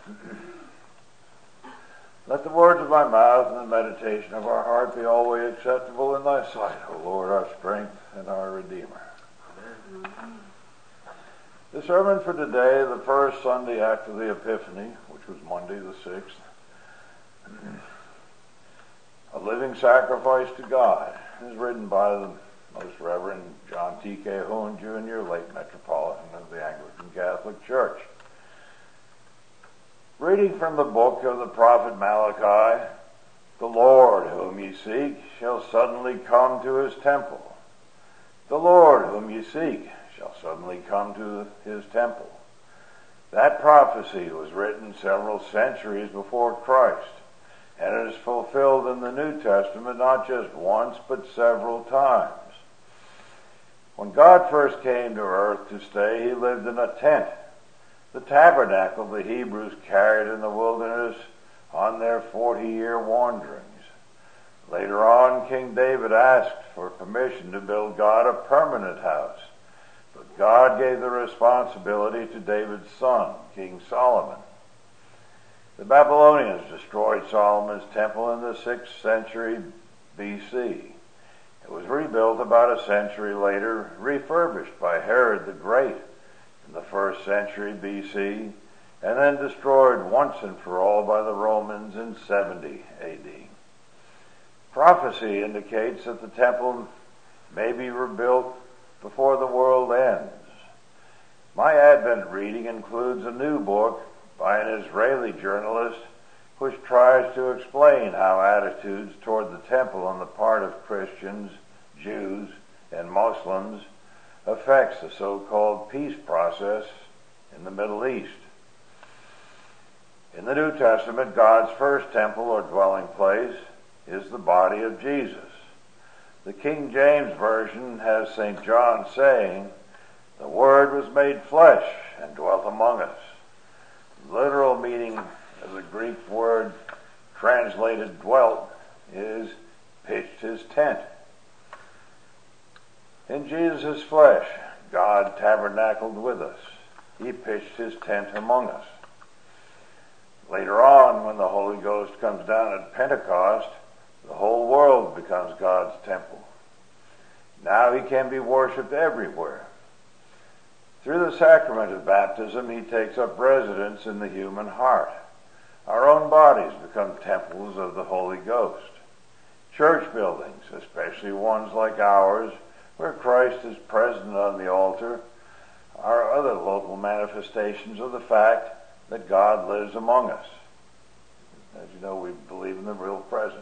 Let the words of my mouth and the meditation of our heart be always acceptable in thy sight, O Lord, our strength and our Redeemer. Amen. The sermon for today, the first Sunday after the Epiphany, which was Monday the 6th, a living sacrifice to God, is written by the Most Reverend John T. Cahoon, Jr., late Metropolitan of the Anglican Catholic Church. Reading from the book of the prophet Malachi, the Lord whom ye seek shall suddenly come to his temple. The Lord whom ye seek shall suddenly come to his temple. That prophecy was written several centuries before Christ, and it is fulfilled in the New Testament not just once, but several times. When God first came to earth to stay, he lived in a tent, the tabernacle the Hebrews carried in the wilderness on their 40-year wanderings. Later on, King David asked for permission to build God a permanent house, but God gave the responsibility to David's son, King Solomon. The Babylonians destroyed Solomon's temple in the 6th century B.C. It was rebuilt about a century later, refurbished by Herod the Great in the 1st century B.C., and then destroyed once and for all by the Romans in 70 A.D. Prophecy indicates that the temple may be rebuilt before the world ends. My Advent reading includes a new book by an Israeli journalist which tries to explain how attitudes toward the temple on the part of Christians, Jews, and Muslims affects the so-called peace process in the Middle East. In the New Testament, God's first temple or dwelling place is the body of Jesus. The King James Version has St. John saying, "The Word was made flesh and dwelt among us." The literal meaning of the Greek word translated dwelt is pitched his tent. In Jesus' flesh, God tabernacled with us. He pitched his tent among us. Later on, when the Holy Ghost comes down at Pentecost, the whole world becomes God's temple. Now he can be worshipped everywhere. Through the sacrament of baptism, he takes up residence in the human heart. Our own bodies become temples of the Holy Ghost. Church buildings, especially ones like ours, where Christ is present on the altar, are other local manifestations of the fact that God lives among us. As you know, we believe in the real presence.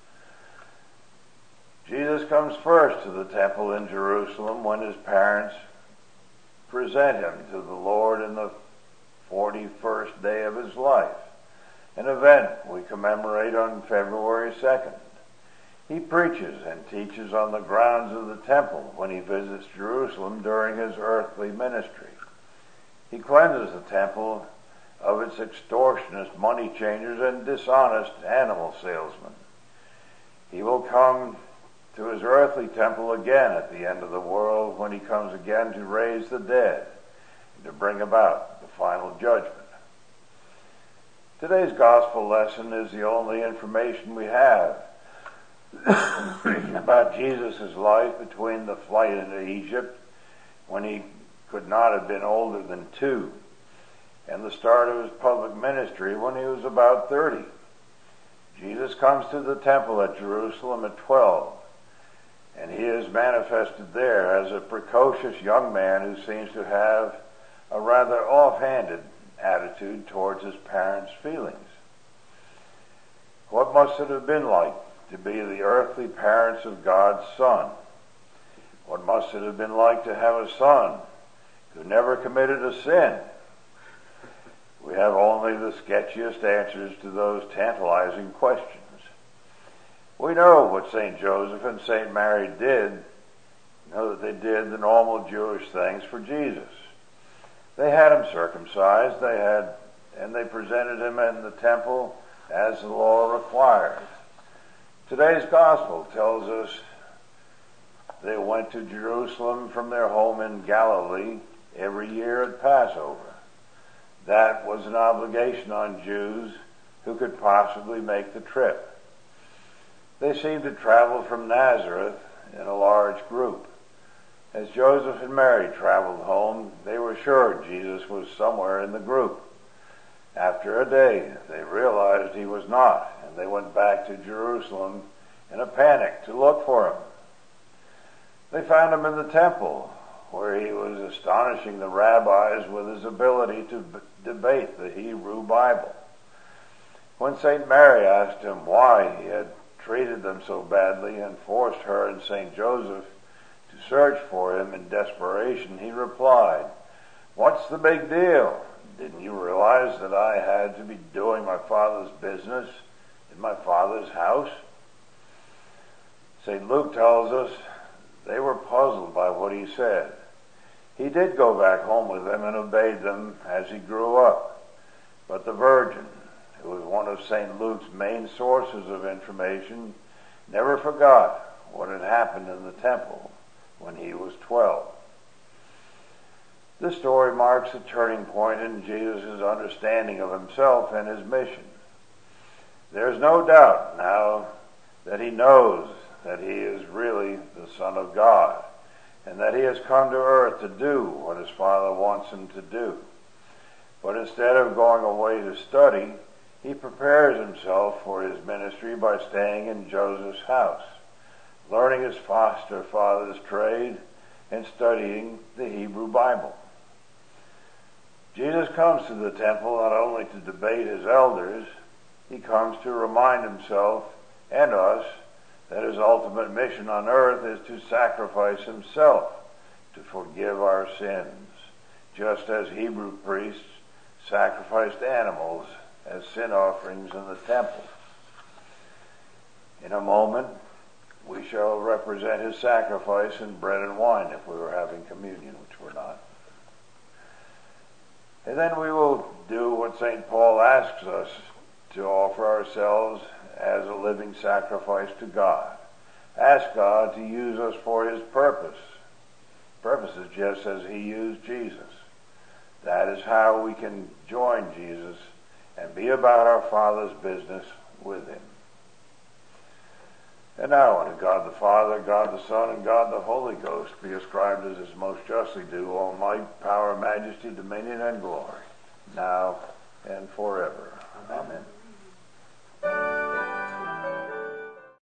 Jesus comes first to the temple in Jerusalem when his parents present him to the Lord in the 41st day of his life, an event we commemorate on February 2nd. He preaches and teaches on the grounds of the temple when he visits Jerusalem during his earthly ministry. He cleanses the temple of its extortionist money changers and dishonest animal salesmen. He will come to his earthly temple again at the end of the world when he comes again to raise the dead and to bring about the final judgment. Today's gospel lesson is the only information we have about Jesus' life between the flight into Egypt, when he could not have been older than 2, and the start of his public ministry when he was about 30. Jesus comes to the temple at Jerusalem at 12, and he is manifested there as a precocious young man who seems to have a rather offhanded attitude towards his parents' feelings. What must it have been like to be the earthly parents of God's Son? What must it have been like to have a son who never committed a sin? We have only the sketchiest answers to those tantalizing questions. We know what St. Joseph and St. Mary did. We know that they did the normal Jewish things for Jesus. They had him circumcised, and they presented him in the temple as the law required. Today's gospel tells us they went to Jerusalem from their home in Galilee every year at Passover. that was an obligation on Jews who could possibly make the trip. They seemed to travel from Nazareth in a large group. As Joseph and Mary traveled home, they were sure Jesus was somewhere in the group. After a day, they realized he was not, and they went back to Jerusalem in a panic to look for him. They found him in the temple, where he was astonishing the rabbis with his ability to debate the Hebrew Bible. When St. Mary asked him why he had treated them so badly and forced her and St. Joseph to search for him in desperation, he replied, "What's the big deal? Didn't you realize that I had to be doing my Father's business in my Father's house?" St. Luke tells us they were puzzled by what he said. He did go back home with them and obeyed them as he grew up. But the Virgin, who was one of St. Luke's main sources of information, never forgot what had happened in the temple when he was 12. This story marks a turning point in Jesus' understanding of himself and his mission. There's no doubt now that he knows that he is really the Son of God, and that he has come to earth to do what his Father wants him to do. But instead of going away to study, he prepares himself for his ministry by staying in Joseph's house, learning his foster father's trade, and studying the Hebrew Bible. Jesus comes to the temple not only to debate his elders, he comes to remind himself and us that his ultimate mission on earth is to sacrifice himself to forgive our sins, just as Hebrew priests sacrificed animals as sin offerings in the temple. In a moment, we shall represent his sacrifice in bread and wine if we were having communion, which we're not. And then we will do what St. Paul asks us to offer ourselves as a living sacrifice to God. Ask God to use us for his purposes just as he used Jesus. That is how we can join Jesus and be about our Father's business with him. And now unto God the Father, God the Son, and God the Holy Ghost be ascribed as is most justly due all might, power, majesty, dominion, and glory, now and forever. Amen.